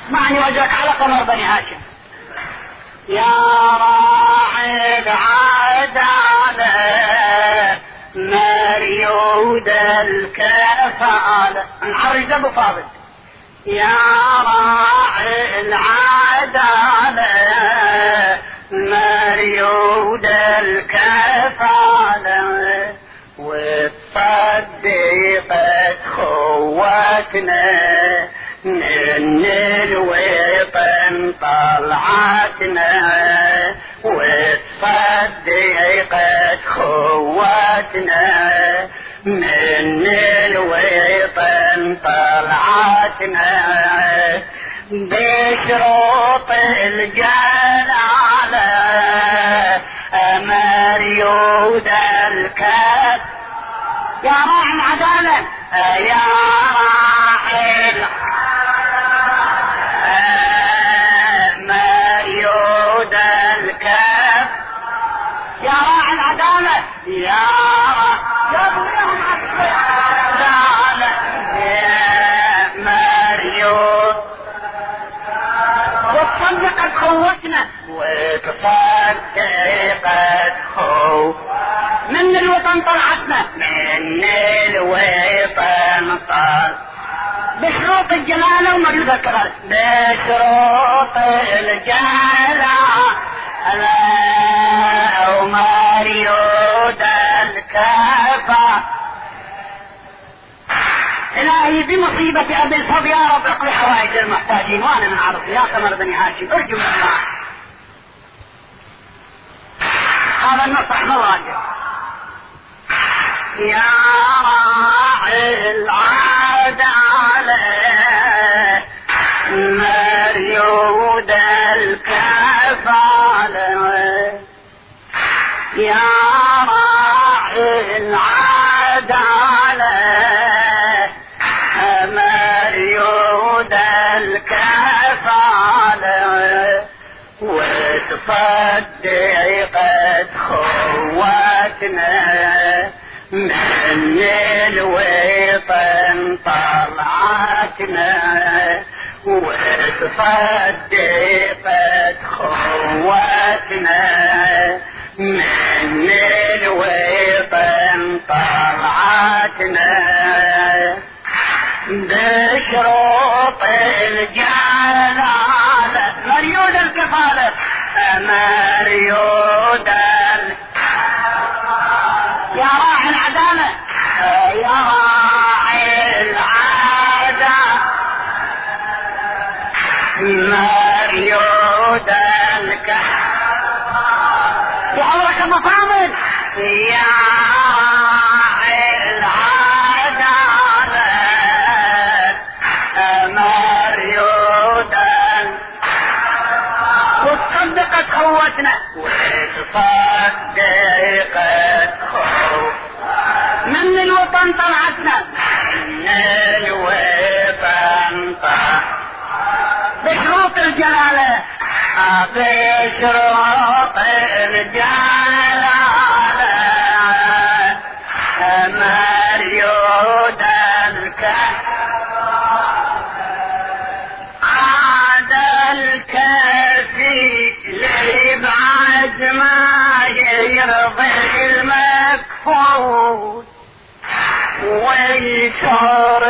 اسمعني وجهك على قمر بني هاشم. يا راعي العدالة مريود الكفالة. نعرج ابو فاضل. يا راعي العدالة مريود الكفالة وتصدقت خواتنا من الوطن طلعتنا وتصدقت خواتنا من الوطن طلعتنا بشروط الجلالة مريود الكف. يا راعي العدالة يا راعي مريود الكف. يا راعي العدالة يا العدالة يا مريود وتصدقت خوتنا وتصدقت من الوطن طلعتنا من الوطن طلعتنا بشروط الجلالة ومريود الكفالة. بشروط الجلالة ومريود الكفالة. إلهي بمصيبة أبي الفضل يا رب اقضي حوائج المحتاجين وأنا من عرض يا قمر بني هاشم ارجو من الله. هذا النصح مراجع. يا راعي العدالة مريود الكفالة يا راعي العدالة مريود الكفالة وتصدقت خواتنا من الوطن طلعتنا وتصدقت خواتنا من الوطن طلعتنا بشروط الجلالة مريود الكفالة مريود يا راعي العدالة يا راعي العدالة مريود الكفالة. يا عمرك مفاضل يا راعي العدالة مريود وتصدقت خوتنا وتصدقت من الوطن طلعتنا من الوطن طلعتنا بشروط الجلالة بشروط الجلالة مريود عاد الكفيل بعد ما يرضي المكفول ويشار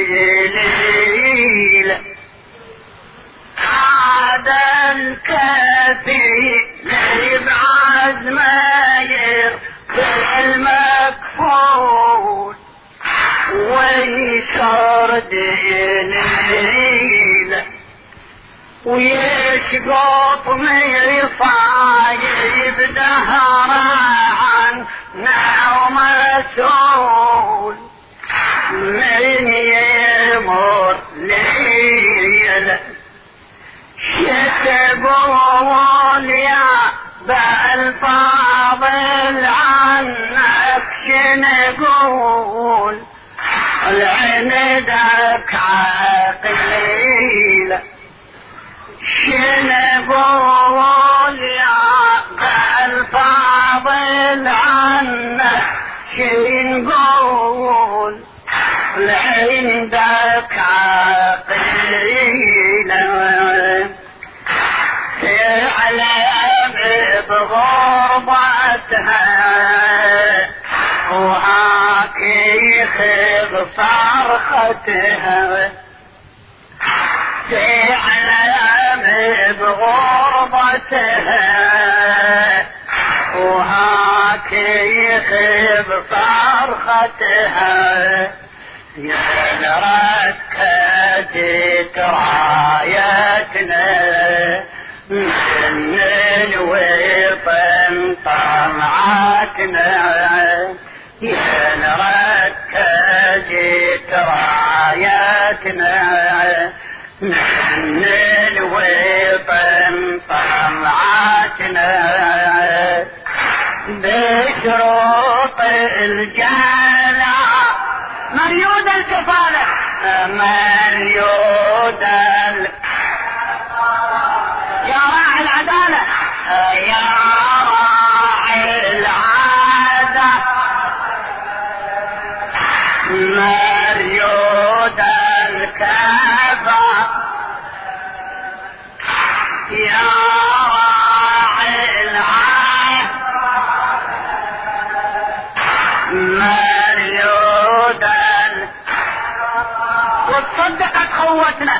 دليل. عاد الكفيل بعد ما يرضي المكفول ويشار دليل ويشقط مصايب دهره عنا ومسؤول من يمر ليل شتقول يا بالفاضل عنك شنقول العندك عقيل شنقول يا بالفاضل عنك شنقول عندك عقيل بغربتها وهاك يخذ صرختها تعلم بغربتها وهاك يخذ صرختها يا ركزت رايتنا من الوطن طلعتنا يا ركزت رايتنا من الوطن طلعتنا بشروط الجلع مريود الكفالة مريود يا راعي العدالة يا راعي العادة مريود الكفالة يا راعي العادة مريود وتصدقت خوتنا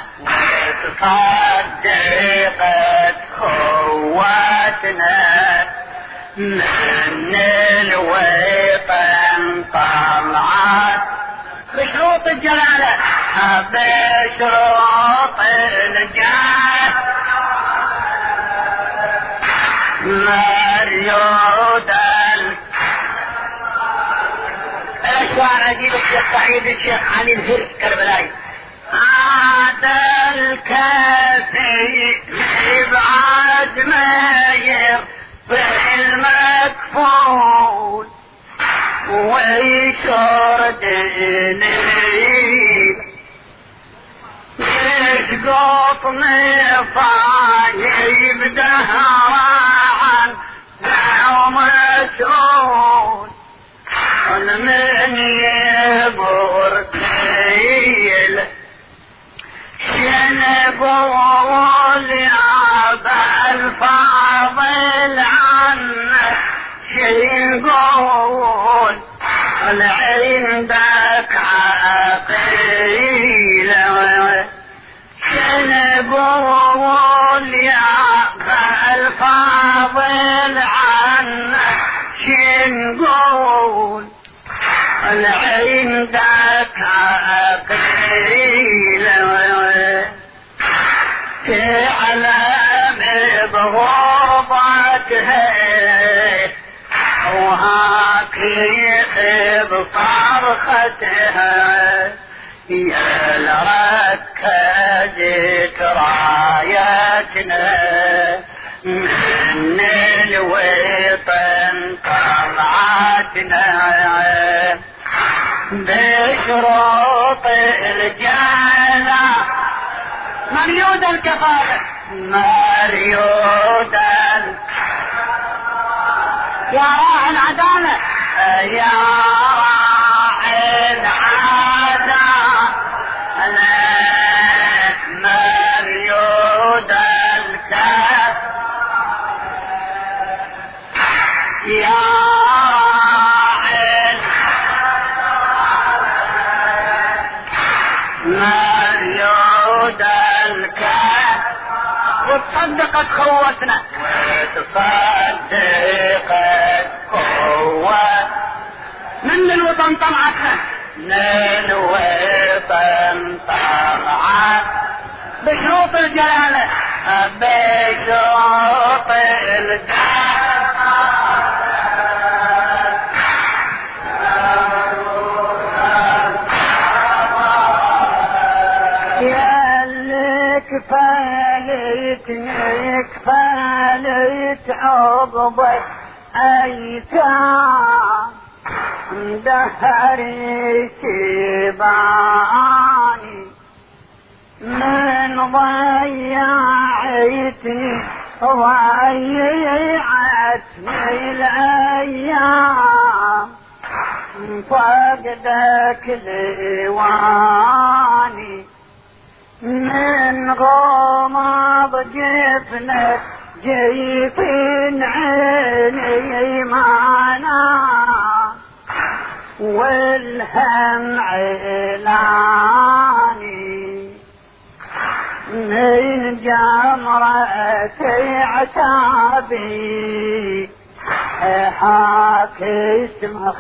وتصدقت خوتنا من الوطن طلعت بشروط الجلالة بشروط الجلالة مريود الاشوار اجيب الشيخ سعيد الشيخ علي الهر كربلاي هذا الكافي بعد ما يرفع المكفول ويشرد لي يسقط مصايب دهران لو مسؤول من يبور كيل شنقول يا بالفاضل عنك شنقول عندك عقيل شنقول يا بالفاضل عنك شنقول عندك عقيل تعلم بغربتها وهاك يخب صرختها يا لركزت رايتنا من الوطن طلعتنا بشروط الجنة مريود الكفالة مريود يا راعي العدالة يا راعي العدالة أنا مريود الكفالة يا مريود الكاف وتصدقت خوتنا وتصدقت خوتنا من الوطن طلعتنا من الوطن طلعت بشروط الجلالة بشروط الجلالة كفالت عقبك ايتام دهري شباني من ضيعتني ضيعتني الايام فقدك لواني من غمض جفنك جيت عيني معنا والهم علاني من جمرة عتابي حاك اسم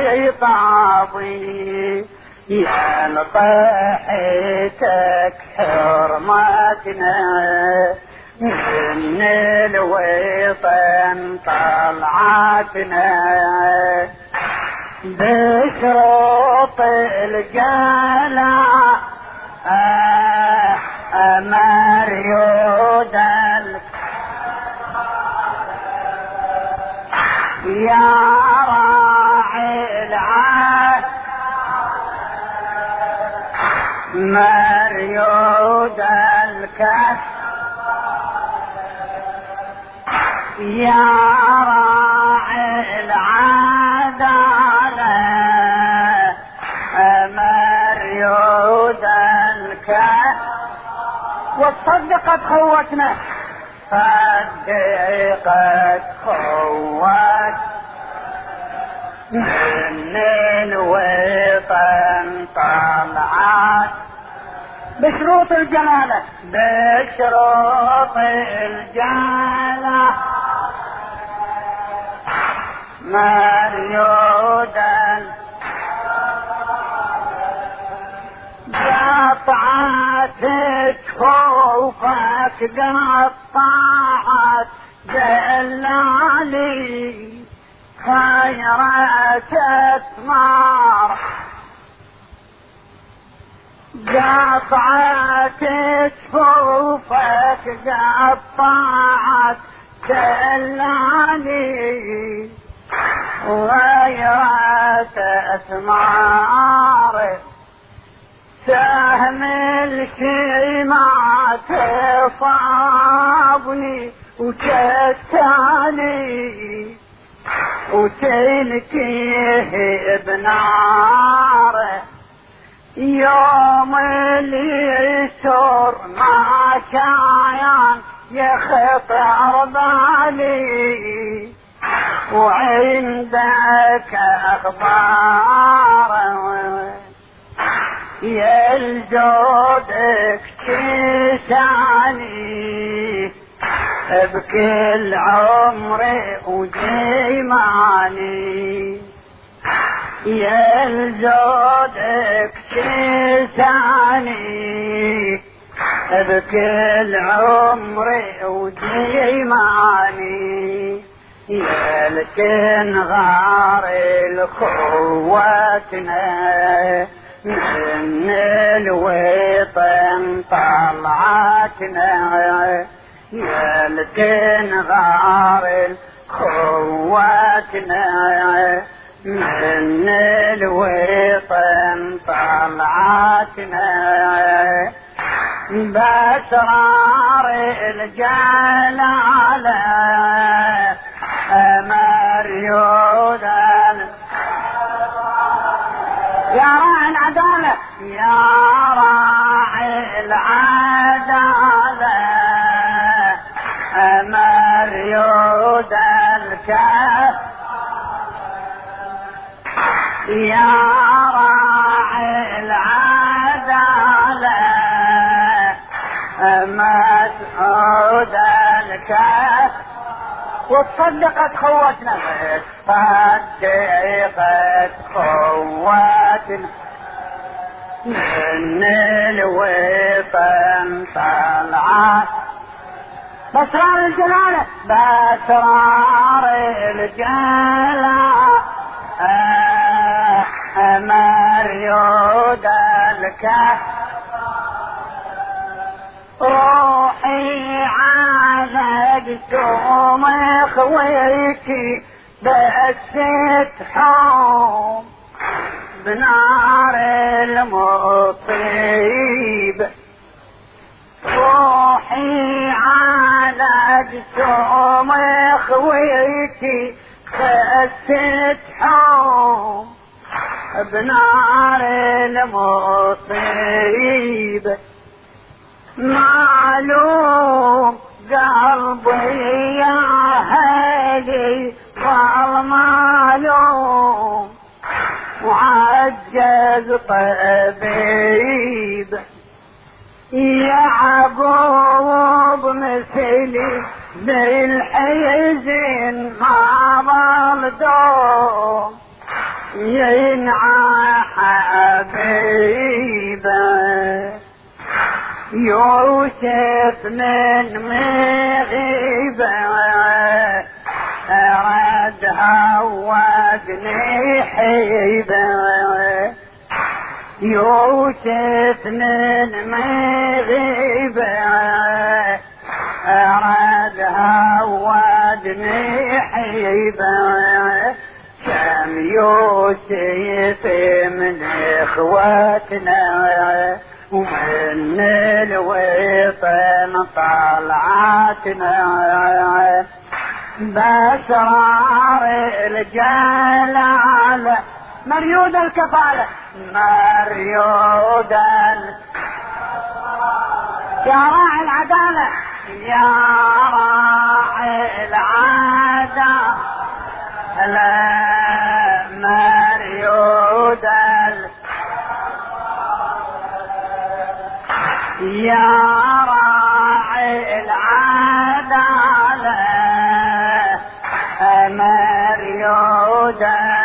خطابي يا لطيحتك حرمتنا من الوطن طلعتنا بشروط الجلاء أمر يودل يا راعي العهد مريود الكف يا راعي العدالة مريود الكف وصدقت خوتنا صدقت خوت من الوطن طلعت بشروط الجلالة بشروط الجلالة مريودا قطعت خوفك قطعت دلالي خيرك اثمار قطعت جفوفك قطعت دلالي غيرت اثمار سهم الشيمات صابني وكتاني وتنكيه بناره يوم اللي يسر ما كان يخطر بالي وعندك اخبار يلزودك تساني بكل عمري وجيماني يلزودك تساني بكل عمري وجيماني يلكن غار الخواتنا من الوطن طلعتنا يلكن غار خواتنا من الوطن طلعتنا بأسرار الجلالة مريودا يا راعي العدالة يا راعي العدالة مريود الكف يا راعي العدالة مسعود الكف وصدقت خوتنا صدقت خوتنا من الوطن طلعت بأسرار الجلالة بأسرار الجلالة مريود الكف روحي على جسوم خويتي بس تحوم بنار المطيب روحي على جسوم خويتي بس تحوم بنار المطيب معلوم قلبي يا هادي والمعلوم وعجز طبيب يعقوب مثلي بالحزن ما ظل دوم ينعى حبيبه يوسف من مغيبه أراد هوادني حيبه يوسف من مغيبه أراد هوادني حيبه كم يوسف من إخواتنا ومن الوطن طلعتنا بأسرار الجلالة مريود الكفالة مريود يا راعي العدالة يا راعي العدالة لا مريود يا راعي العدالة مريودا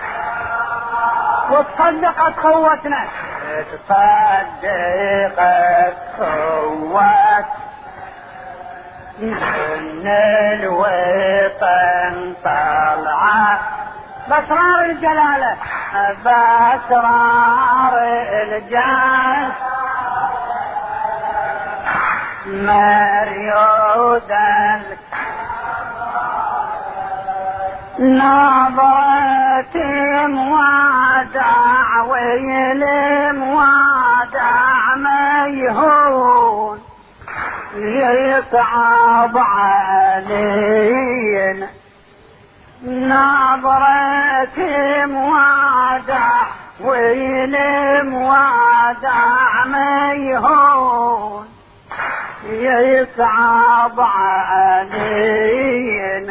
وتصدقت خوتنا تصدقت خوت من الوطن طلعت بأسرار الجلالة بأسرار الجلالة مريودا نظرة موادع ويل موادع ميهون يصعب علينا نظرة موادع ويل موادع ميهون يصعب علينا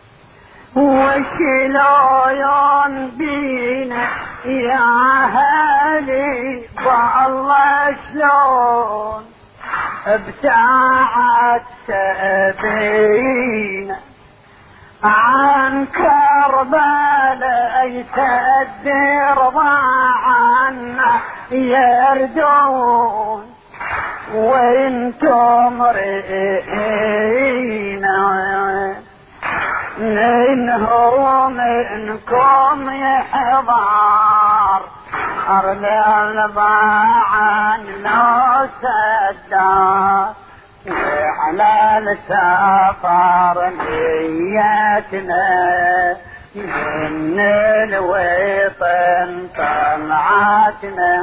وشلون بينا يا هالي والله شلون بساعة سبينا عن كربلاء يتأدر عنا يردون وانتم رئينا منه منكم يحضر أرض الباعن لو سدار وعلى السفر نيتنا من الوطن طلعتنا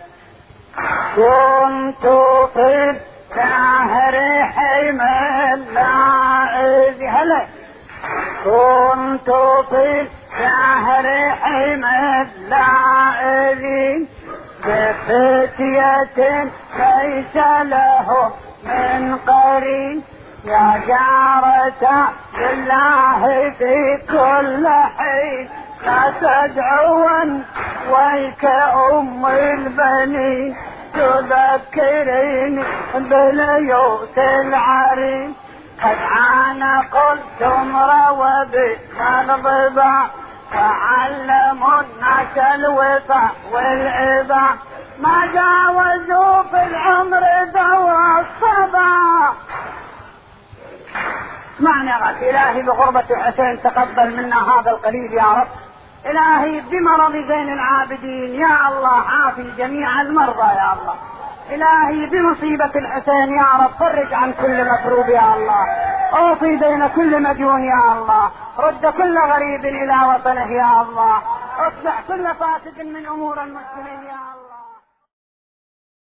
كنت في الشهر حمل لاعب هلا كنت في الشهر حمل لاعبين بفتية ليس له من قرين يا جارة بالله في كل حين لا تدعون ويك أم البنين تذكريني باليوت العرين قد عانق التمر وبالضبع فعلموا الناس الوفا والإبع ما جاوزوا في العمر ذوى الصبا. اسمعني إلهي بغربة الحسين تقبل منا هذا القليل يا رب. إلهي بمرض زين العابدين يا الله عافي جميع المرضى يا الله. إلهي بمصيبة الحسين يا رب فرج عن كل مكروب يا الله. أوفي دين كل مديون يا الله. رد كل غريب إلى وطنه يا الله. اصلح كل فاسد من أمور المسلمين يا الله.